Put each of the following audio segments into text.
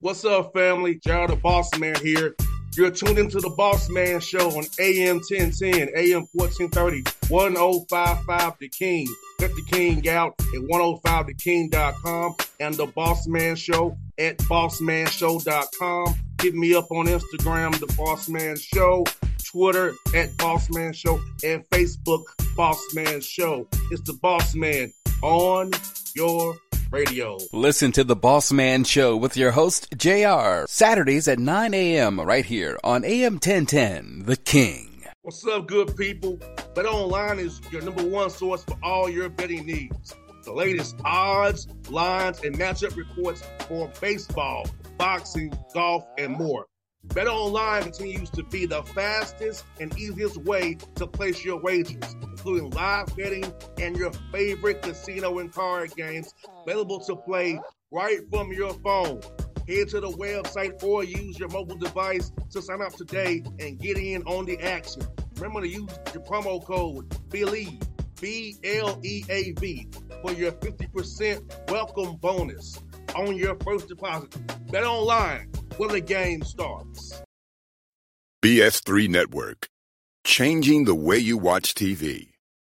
What's up, family? Gerald the Boss Man here. You're tuned into the Boss Man Show on AM 1010, AM 1430, 1055 The King. Let the King out at 105theking.com and the Boss Man Show at bossmanshow.com. Hit me up on Instagram, The Boss Man Show, Twitter at Boss Man Show, and Facebook, Boss Man Show. It's the Boss Man on your radio. Listen to The Boss Man Show with your host, JR, Saturdays at 9 a.m. right here on AM 1010, The King. What's up, good people? BetOnline is your number one source for all your betting needs. The latest odds, lines, and matchup reports for baseball, boxing, golf, and more. BetOnline continues to be the fastest and easiest way to place your wagers, including live betting and your favorite casino and card games available to play right from your phone. Head to the website or use your mobile device to sign up today and get in on the action. Remember to use your promo code BELIEVE, BLEAV, for your 50% welcome bonus on your first deposit. BetOnline, where the game starts. BS3 Network, changing the way you watch TV.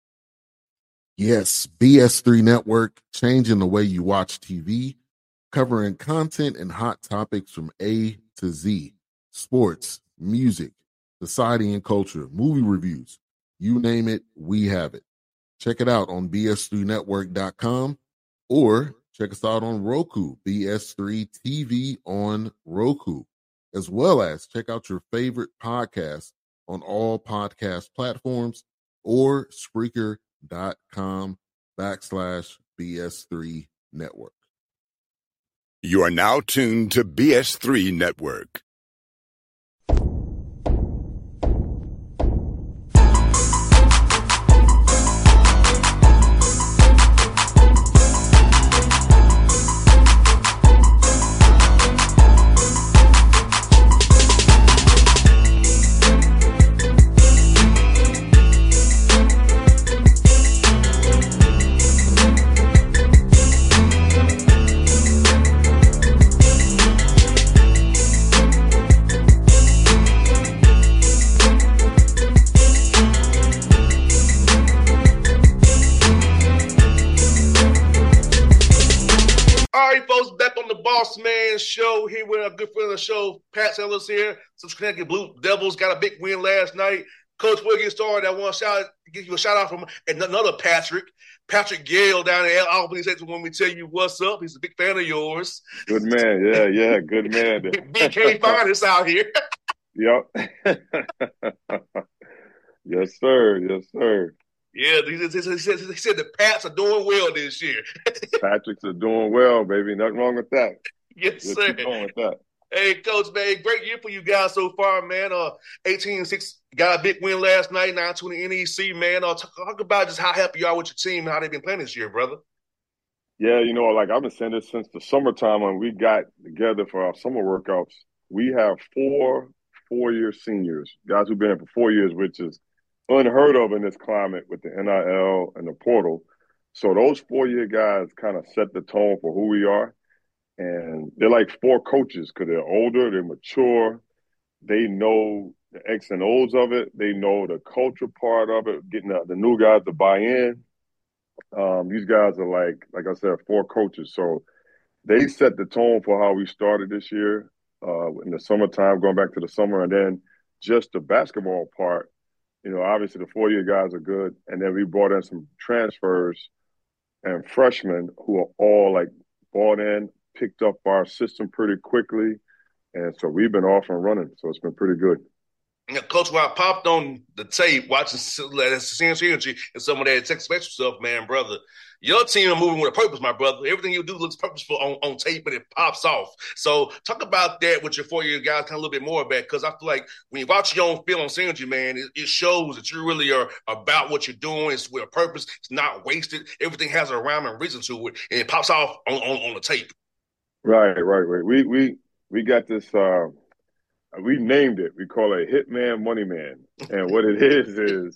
Yes, BS3 Network, changing the way you watch TV, covering content and hot topics from A to Z, sports, music, society and culture, movie reviews, you name it, we have it. Check it out on bs3network.com or check us out on Roku, BS3 TV on Roku, as well as check out your favorite podcast on all podcast platforms or Spreaker.com/BS3 Network. You are now tuned to BS3 Network. Boss Man Show here with a good friend of the show, Pat Sellers here. Some Connecticut Blue Devils got a big win last night. Coach, before we get started, I want to give you a shout out from another Patrick Gale down in Albany. Said when we tell you what's up, he's a big fan of yours. Good man, yeah, good man. BK Finest out here. Yep. Yes, sir. Yeah, he said the Pats are doing well this year. Patricks are doing well, baby. Nothing wrong with that. Yes, Just sir. keep going with that. Hey, Coach, man, great year for you guys so far, man. 18-6 got a big win last night, 9-2 in the NEC, man. Talk about just how happy you are with your team and how they've been playing this year, brother. Yeah, I've been saying this since the summertime when we got together for our summer workouts. We have four-year seniors, guys who've been here for 4 years, which is unheard of in this climate with the NIL and the portal. So those 4-year guys kind of set the tone for who we are. And they're like four coaches because they're older, they're mature, they know the X and O's of it, they know the culture part of it, getting the new guys to buy in. These guys are like I said, four coaches. So they set the tone for how we started this year in the summertime, going back to the summer. And then just the basketball part, obviously the 4-year guys are good. And then we brought in some transfers and freshmen who are all like bought in, picked up our system pretty quickly. And so we've been off and running. So it's been pretty good. Yeah, Coach, when I popped on the tape, watching Sense Energy and some of that tech special stuff, man, brother, your team are moving with a purpose, my brother. Everything you do looks purposeful on tape, but it pops off. So talk about that with your 4-year guys kind of a little bit more about, because I feel like when you watch your own film on Synergy, man, it shows that you really are about what you're doing. It's with a purpose. It's not wasted. Everything has a rhyme and reason to it, and it pops off on the tape. Right. We got this we named it. We call it Hitman Money Man. And what it is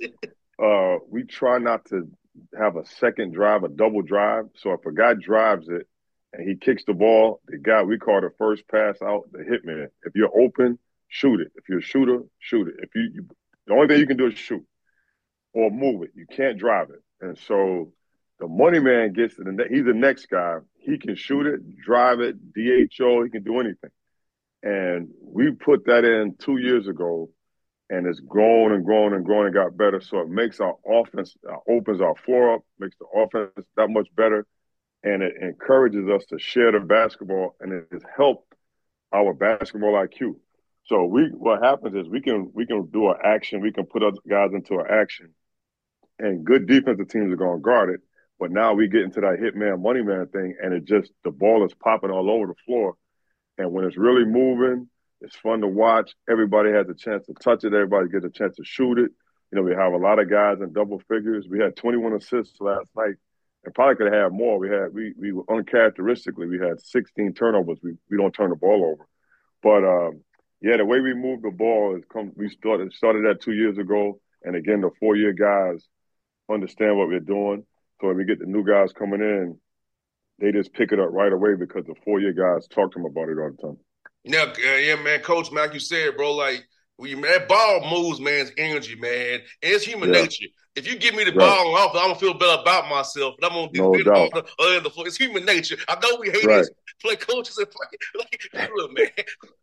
we try not to have a second drive, a double drive. So if a guy drives it and he kicks the ball, the guy, we call the first pass out the hitman. If you're open, shoot it. If you're a shooter, shoot it. The only thing you can do is shoot or move it. You can't drive it. And so the money man gets it, and he's the next guy. He can shoot it, drive it, DHO, he can do anything. And we put that in 2 years ago, and it's grown and grown and grown and got better. So it makes our offense, opens our floor up, makes the offense that much better, and it encourages us to share the basketball, and it has helped our basketball IQ. So what happens is we can do an action, we can put other guys into an action, and good defensive teams are going to guard it. But now we get into that hitman, money man thing, and the ball is popping all over the floor. And when it's really moving, it's fun to watch. Everybody has a chance to touch it. Everybody gets a chance to shoot it. You know, we have a lot of guys in double figures. We had 21 assists last night, and probably could have had more. We uncharacteristically, we had 16 turnovers. We don't turn the ball over. But yeah, the way we move the ball we started that 2 years ago, and again, the 4-year guys understand what we're doing. So when we get the new guys coming in, they just pick it up right away because the 4-year guys talk to them about it all the time. Yeah, man, Coach, man, like you said, bro, like that ball moves man's energy, man. And it's human nature. If you give me the ball on offense, I'm gonna feel better about myself. And I'm gonna defend harder other than the floor. It's human nature. I know we hate it. Play coaches and play look, man.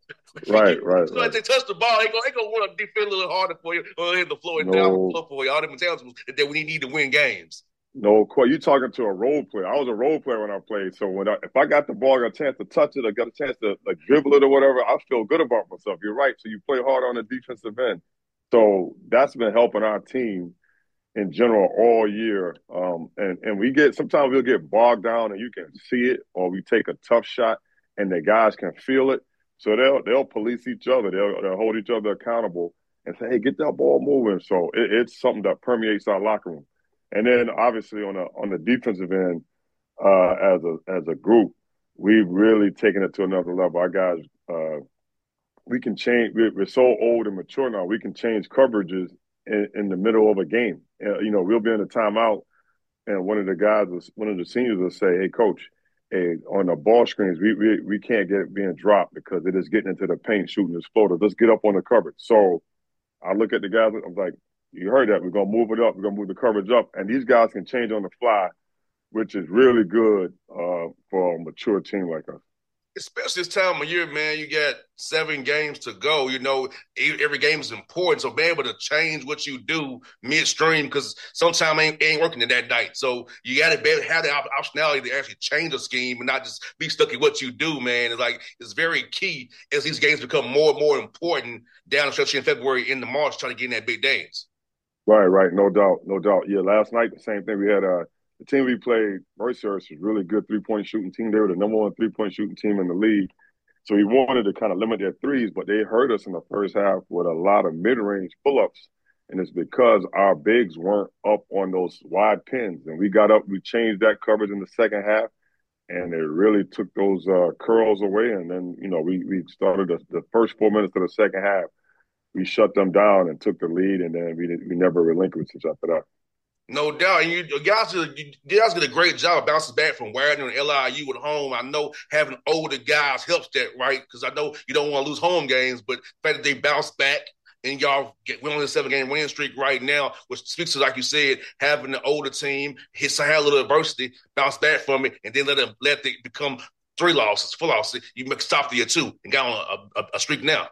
Right. So if they touch the ball, they gonna want to defend a little harder for you or hit the floor and down the floor for you. All them intangibles that we need to win games. No, you're talking to a role player. I was a role player when I played. So if I got the ball, got a chance to touch it, or got a chance to dribble it or whatever, I feel good about myself. You're right. So you play hard on the defensive end. So that's been helping our team in general all year. And sometimes we'll get bogged down and you can see it, or we take a tough shot and the guys can feel it. So they'll police each other. They'll hold each other accountable and say, hey, get that ball moving. So it's something that permeates our locker room. And then obviously on the defensive end, as a group, we've really taken it to another level. Our guys, we can change. We're so old and mature now. We can change coverages in the middle of a game. We'll be in a timeout, and one of the seniors will say, "Hey, coach, on the ball screens, we can't get it being dropped because it is getting into the paint, shooting this floater. Let's get up on the coverage." So I look at the guys. I'm like, you heard that. We're going to move it up. We're going to move the coverage up. And these guys can change on the fly, which is really good for a mature team like us. Especially this time of year, man, you got 7 games to go. Every game is important. So being able to change what you do midstream, because sometimes it ain't working in that night. So you got to have the optionality to actually change the scheme and not just be stuck in what you do, man. It's very key as these games become more and more important down the stretch in February into March, trying to get in that big days. Right. No doubt. Yeah, last night, the same thing. We had the team we played, Mercyhurst, was a really good three-point shooting team. They were the number 1 three-point shooting team in the league. So we wanted to kind of limit their threes, but they hurt us in the first half with a lot of mid-range pull-ups. And it's because our bigs weren't up on those wide pins. And we got up, we changed that coverage in the second half, and it really took those curls away. And then, we started the first 4 minutes of the second half. We shut them down and took the lead, and then we never relinquished after that. No doubt. And you guys did a great job of bouncing back from Wagner and LIU at home. I know having older guys helps that, right? Because I know you don't want to lose home games, but the fact that they bounced back and we're on a 7-game winning streak right now, which speaks to, like you said, having the older team, had a little adversity, bounce back from it, and then let it become 3 losses, 4 losses. You stop the 2 and got on a streak now.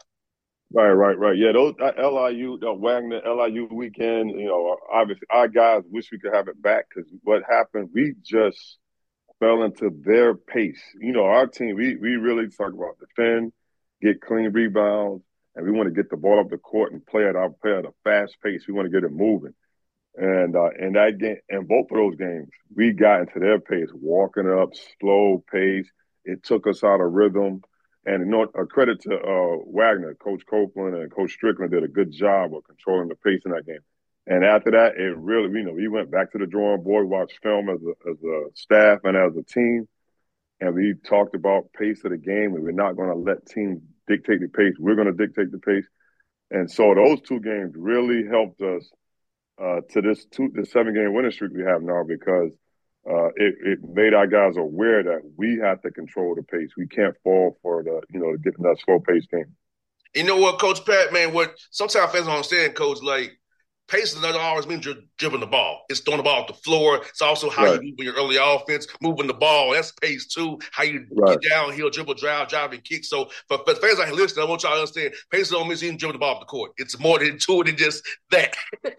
Right. Yeah, those LIU, Wagner, LIU weekend, obviously our guys wish we could have it back because what happened, we just fell into their pace. Our team, we really talk about defend, get clean rebounds, and we want to get the ball up the court and play at a fast pace. We want to get it moving. And in that game, in both of those games, we got into their pace, walking up, slow pace. It took us out of rhythm. And a credit to Wagner, Coach Copeland and Coach Strickland did a good job of controlling the pace in that game. And after that, it really, we went back to the drawing board, watched film as a staff and as a team, and we talked about pace of the game, and we're not going to let teams dictate the pace. We're going to dictate the pace. And so those 2 games really helped us to this 7-game winning streak we have now because it made our guys aware that we have to control the pace. We can't fall for to get in that slow pace game. You know what, Coach Pat, man, what sometimes fans don't understand, Coach, like, pace doesn't always mean you're dribbling the ball. It's throwing the ball off the floor. It's also how you move in your early offense, moving the ball. That's pace, too. How you get downhill, dribble, drive, and kick. So for fans out here listening, I want y'all to understand, pace don't mean you dribbling the ball off the court. It's more than to it than just that.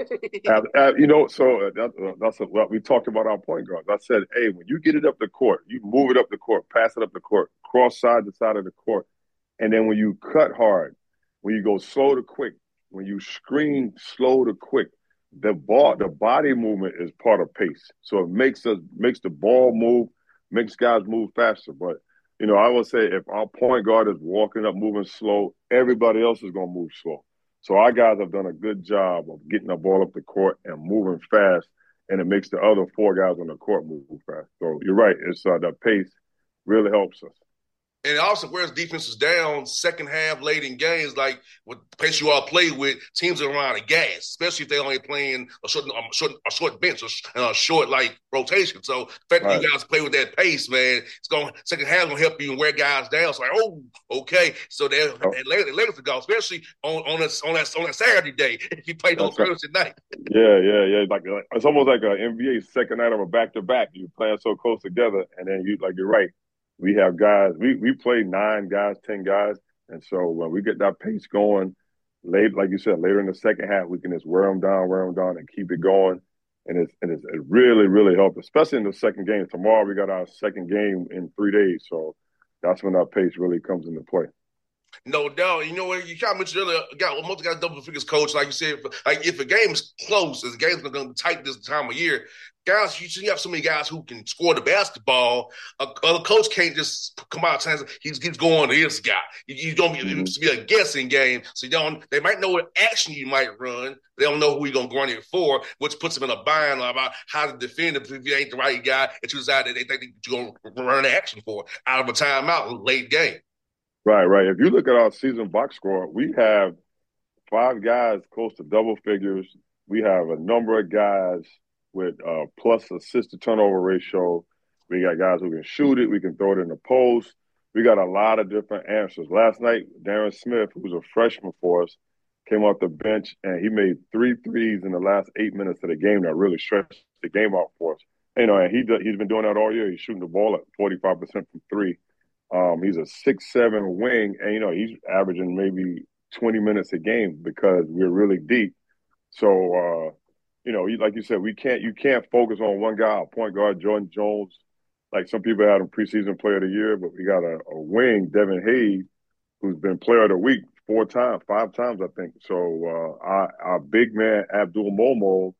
That's what we talked about our point guards. I said, hey, when you get it up the court, you move it up the court, pass it up the court, cross side to side of the court. And then when you cut hard, when you go slow to quick, when you screen slow to quick, the body movement is part of pace. So it makes the ball move, makes guys move faster. But, I will say if our point guard is walking up, moving slow, everybody else is going to move slow. So our guys have done a good job of getting the ball up the court and moving fast, and it makes the other four guys on the court move fast. So you're right. It's the pace really helps us. And it also wears defenses down second half late in games, like with the pace you all play with, teams are around of gas, especially if they're only playing a short bench or a short rotation. So the fact that you guys play with that pace, man, second half gonna help you and wear guys down. So okay. So they're later to go, especially on that Saturday day if you play on Thursday night. Yeah. Like it's almost like an NBA second night of a back-to-back. You playing so close together, and then you're right. We have guys, we play 9 guys, 10 guys. And so when we get that pace going, late, like you said, later in the second half, we can just wear them down and keep it going. And it really, really helps, especially in the second game. Tomorrow we got our second game in 3 days. So that's when that pace really comes into play. No doubt. You know what? You kind of mentioned earlier, most guys double figures, coach. Like you said, if a game is close, if the game's going to be tight this time of year, guys, you have so many guys who can score the basketball. A coach can't just come out and say he's going to this guy. You don't be a guessing game. So they might know what action you might run. They don't know who you're going to run it for, which puts them in a bind about how to defend if you ain't the right guy and you decide that they think you're going to run the action for out of a timeout late game. Right. If you look at our season box score, we have 5 guys close to double figures. We have a number of guys with plus assist to turnover ratio. We got guys who can shoot it. We can throw it in the post. We got a lot of different answers. Last night, Darren Smith, who's a freshman for us, came off the bench, and he made 3 threes in the last 8 minutes of the game that really stretched the game out for us. And he's been doing that all year. He's shooting the ball at 45% from 3. He's a 6'7" wing, and he's averaging maybe 20 minutes a game because we're really deep. So, like you said, you can't focus on one guy. Our point guard Jordan Jones, like some people had him preseason player of the year, but we got a wing, Devin Hayes, who's been player of the week 5 times, I think. So our big man Abdul Momo,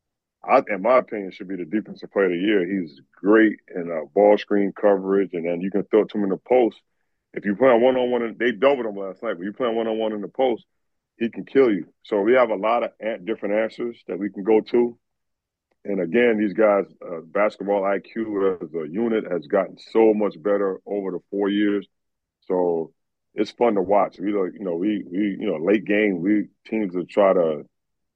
in my opinion, should be the defensive player of the year. He's great in ball screen coverage, and then you can throw it to him in the post. If you play on one-on-one, they doubled him last night, but you play on one-on-one in the post, he can kill you. So we have a lot of different answers that we can go to. And again, these guys, basketball IQ as a unit has gotten so much better over the 4 years. So it's fun to watch. We late game, teams will try to,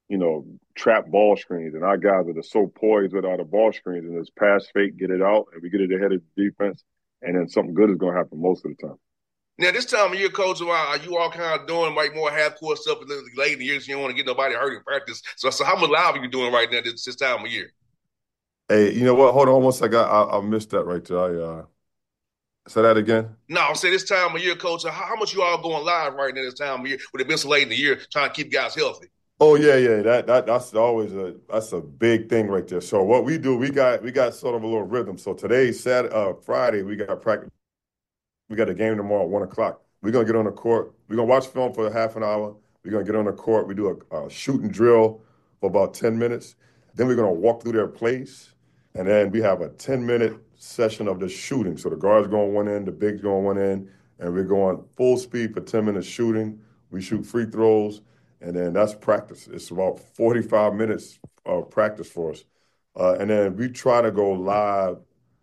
trap ball screens, and our guys are so poised without the ball screens, and it's pass fake, get it out, and we get it ahead of the defense, and then something good is going to happen most of the time. Now, this time of year, Coach, are you all kind of doing more half-court stuff late in the years? You don't want to get nobody hurt in practice. So how much live are you doing right now this time of year? Hey, you know what? Hold on one second. I missed that right there. Say that again? No, I'm saying this time of year, Coach, how much you all going live right now this time of year with it been so late in the year trying to keep guys healthy? Oh yeah. That's always a big thing right there. So what we do, we got sort of a little rhythm. So today's Friday, we got practice. We got a game tomorrow at 1:00. We're gonna get on the court. We're gonna watch film for half an hour. We're gonna get on the court. We do a shooting drill for about 10 minutes. Then we're gonna walk through their plays, and then we have a 10-minute session of the shooting. So the guards going one end, the bigs going one end, and we're going full speed for 10 minutes shooting. We shoot free throws. And then that's practice. It's about 45 minutes of practice for us. And then we try to go live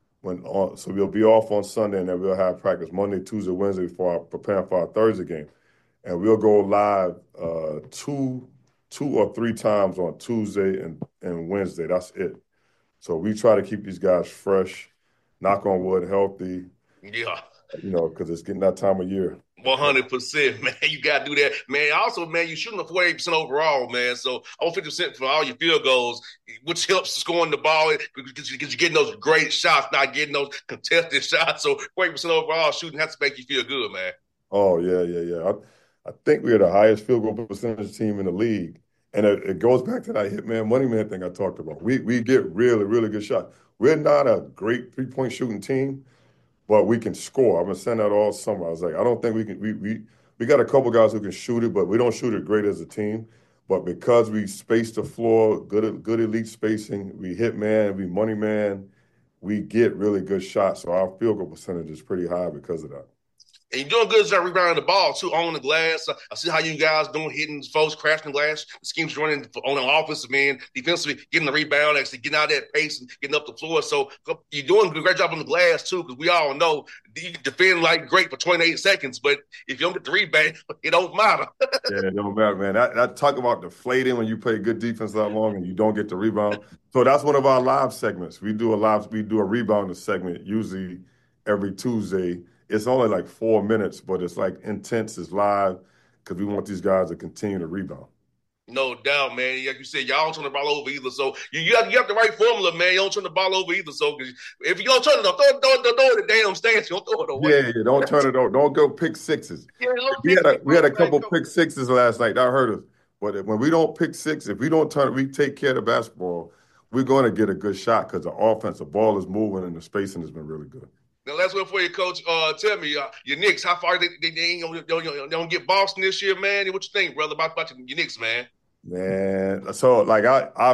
so we'll be off on Sunday, and then we'll have practice Monday, Tuesday, Wednesday preparing for our Thursday game. And we'll go live 2 or 3 times on Tuesday and Wednesday. That's it. So we try to keep these guys fresh, knock on wood, healthy, Yeah. because it's getting that time of year. 100%, man. You got to do that, man. Also, man, you're shooting a 48% overall, man. So over 50% for all your field goals, which helps scoring the ball because you're getting those great shots, not getting those contested shots. So 40% overall shooting has to make you feel good, man. Oh, yeah. I think we're the highest field goal percentage team in the league. And it goes back to that hitman, money man thing I talked about. We get really, really good shots. We're not a great three-point shooting team, but we can score. I'm gonna send that all summer. I was like, I don't think we can. We got a couple guys who can shoot it, but we don't shoot it great as a team. But because we space the floor, good elite spacing, we hit man, we money man, we get really good shots. So our field goal percentage is pretty high because of that. And you're doing good at rebounding the ball, too, on the glass. I see how you guys doing, hitting folks, crashing the glass. The scheme's running on the offensive end, defensively, getting the rebound, actually getting out of that pace and getting up the floor. So you're doing a great job on the glass, too, because we all know you can defend like great for 28 seconds, but if you don't get the rebound, it don't matter. Yeah, it don't matter, man. That talk about deflating when you play good defense that long and you don't get the rebound. So that's one of our live segments. We do a rebounder segment usually every Tuesday. It's only like 4 minutes, but it's like intense. It's live because we want these guys to continue to rebound. No doubt, man. Like you said, y'all don't turn the ball over either. So you have the right formula, man. You don't turn the ball over either. So if you don't turn it, throw it in the damn stance. You don't throw it away. Yeah, don't turn it over. Don't go pick sixes. Yeah, We had a couple pick sixes last night. That hurt us. But when we don't pick six, if we don't turn it, we take care of the basketball, we're going to get a good shot because the offense, the ball is moving and the spacing has been really good. Now, last one for you, Coach. Tell me, your Knicks, how far they ain't don't get Boston this year, man? What you think, brother, about your Knicks, man? Man, so like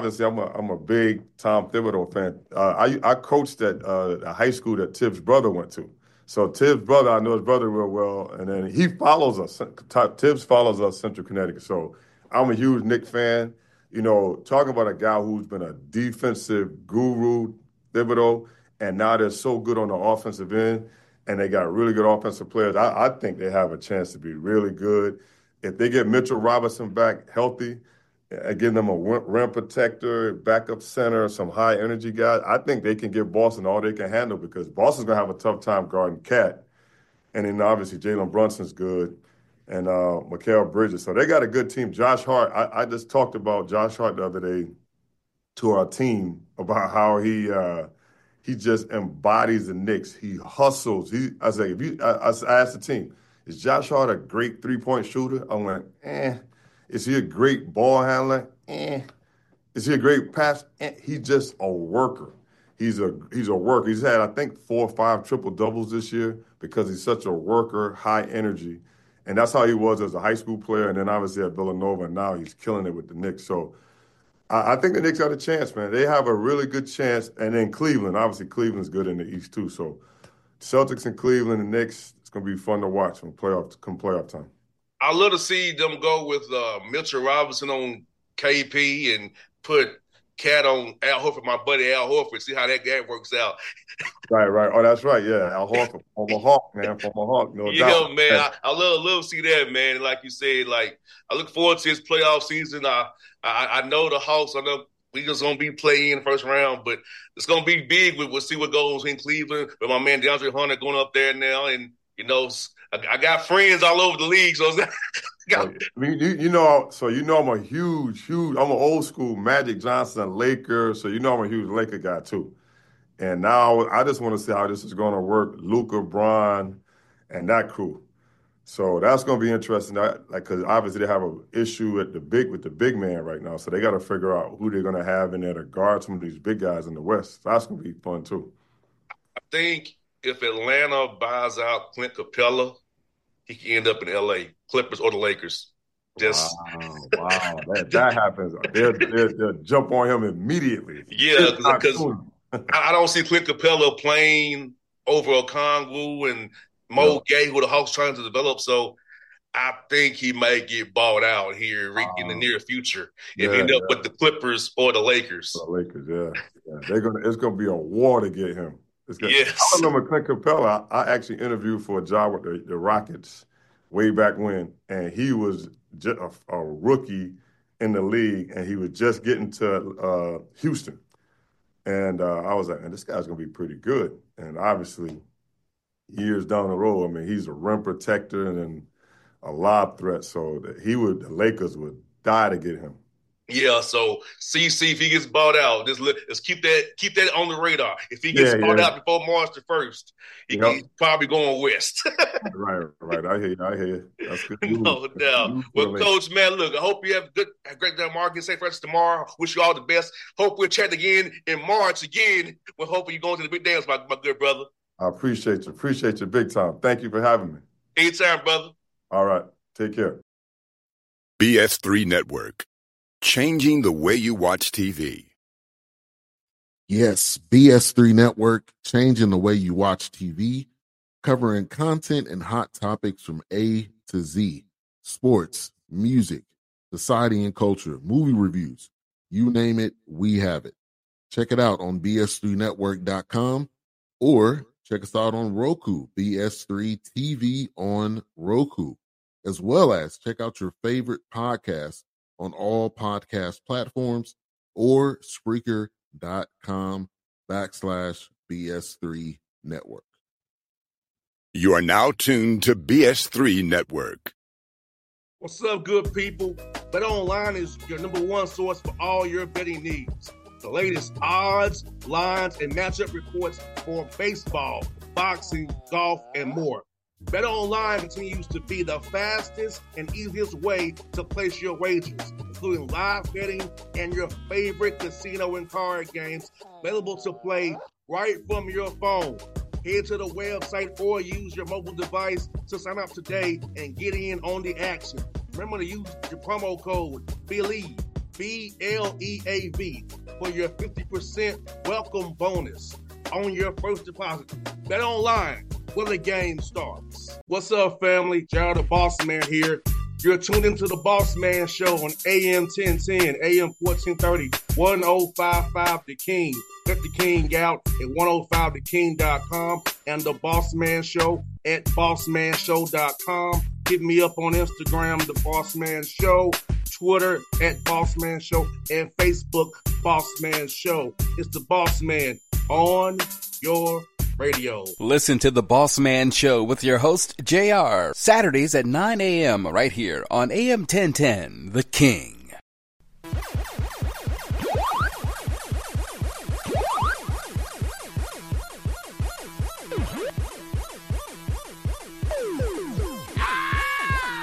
I'm a big Tom Thibodeau fan. I coached at a high school that Tibbs' brother went to. So Tibbs' brother, I know his brother real well, and then he follows us. Tibbs follows us, Central Connecticut. So I'm a huge Knicks fan. Talking about a guy who's been a defensive guru, Thibodeau, and now they're so good on the offensive end, and they got really good offensive players. I think they have a chance to be really good. If they get Mitchell Robinson back healthy, give them a rim protector, backup center, some high energy guys, I think they can give Boston all they can handle because Boston's going to have a tough time guarding Cat. And then obviously Jalen Brunson's good and Mikal Bridges. So they got a good team. Josh Hart, I just talked about Josh Hart the other day to our team about how he just embodies the Knicks. He hustles. I asked the team, is Josh Hart a great three-point shooter? I went, Is he a great ball handler? Is he a great pass? He's just a worker. He's a worker. He's had, I think, 4 or 5 triple-doubles this year because he's such a worker, high energy. And that's how he was as a high school player, and then obviously at Villanova, and now he's killing it with the Knicks. So I think the Knicks got a chance, man. They have a really good chance. And then Cleveland, obviously Cleveland's good in the East too. So Celtics and Cleveland and Knicks, it's going to be fun to watch come playoff time. I love to see them go with Mitchell Robinson on KP and put Cat on Al Horford, my buddy Al Horford, see how that game works out. Right. Oh, that's right. Yeah, Al Horford, former Hawk, man, former Hawk, no doubt. Yeah, man, I love to see that, man. Like you said, like I look forward to his playoff season. I know the Hawks. I know we just gonna be playing in the first round, but it's gonna be big. We'll see what goes in Cleveland. But my man DeAndre Hunter going up there now, and I got friends all over the league, so. I'm a huge, I'm an old school Magic Johnson Laker, so I'm a huge Laker guy too. And now I just want to see how this is going to work. Luka, Bron, and that crew. So that's going to be interesting. Because obviously they have an issue with the big man right now, so they got to figure out who they're going to have in there to guard some of these big guys in the West. So that's going to be fun too. I think if Atlanta buys out Clint Capella, he can end up in L.A., Clippers or the Lakers. Wow. That happens. They'll jump on him immediately. Yeah, because I don't see Clint Capella playing over Okongwu and Mo Gay, who the Hawks trying to develop. So I think he may get bought out here in the near future and end up with the Clippers or the Lakers. The Lakers, yeah. It's gonna be a war to get him. Yes. I remember Clint Capella. I actually interviewed for a job with the Rockets way back when, and he was just a rookie in the league, and he was just getting to Houston. And I was like, man, this guy's going to be pretty good. And obviously, years down the road, I mean, he's a rim protector and a lob threat. So the Lakers would die to get him. Yeah, so see if he gets bought out. Let's keep that on the radar. If he gets bought out before March the 1st, he's probably going west. Right. I hear you. That's good. No doubt. Well, Coach, man, look, I hope you have a great day, Mark. Get safe for us tomorrow. Wish you all the best. Hope we'll chat again in March again. Well, hopefully you're going to the big dance, my good brother. I appreciate you. Appreciate you big time. Thank you for having me. Anytime, brother. All right. Take care. BS3 Network. Changing the way you watch TV. Yes, BS3 Network, changing the way you watch TV, covering content and hot topics from A to Z, sports, music, society and culture, movie reviews, you name it, we have it. Check it out on bs3network.com or check us out on Roku, BS3 TV on Roku, as well as check out your favorite podcast on all podcast platforms or Spreaker.com/BS3 Network. You are now tuned to BS3 Network. What's up, good people? BetOnline is your number one source for all your betting needs. The latest odds, lines, and matchup reports for baseball, boxing, golf, and more. BetOnline continues to be the fastest and easiest way to place your wagers, including live betting and your favorite casino and card games available to play right from your phone. Head to the website or use your mobile device to sign up today and get in on the action. Remember to use your promo code BLEAV, BLEAV, for your 50% welcome bonus on your first deposit. BetOnline, where the game starts. What's up, family? Jared the Boss Man here. You're tuned into the Boss Man Show on AM 1010, AM 1430, 1055 The King. Check The King out at 105theking.com and the Boss Man Show at bossmanshow.com. Hit me up on Instagram, The Boss Man Show, Twitter at Boss Man Show, and Facebook, Boss Man Show. It's the Boss Man on your radio. Listen to The Boss Man Show with your host, JR, Saturdays at 9 a.m. right here on AM 1010, The King.